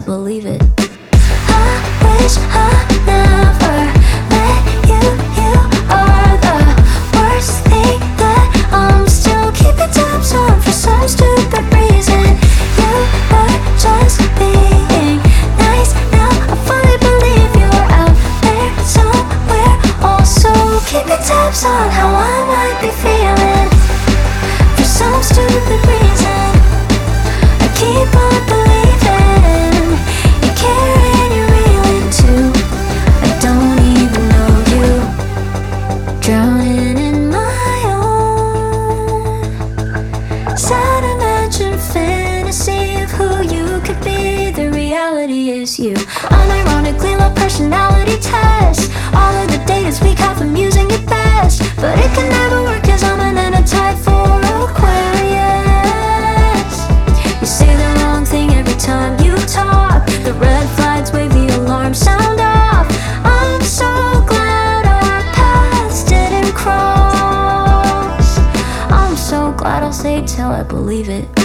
believe it. I wish I never met you. You are the worst thing that I'm still keeping tabs on for some stupid reason. You were just being nice. Now I finally believe you're out there somewhere, also keeping tabs on how I might be feeling. For some stupid reason, I keep on believing you care and you're real too. I don't even know you, drowning in my own sad imagined fantasy of who you could be. The reality is you. Unironically low personality test. All of the data's weak, half I'm using it best, but it can never work 'cause I'm an antitype for Aquarius. You say the wrong thing every time you talk. The red flags wave, the alarm sound off. I'm so glad our paths didn't cross. I'm so glad I'll say till I believe it.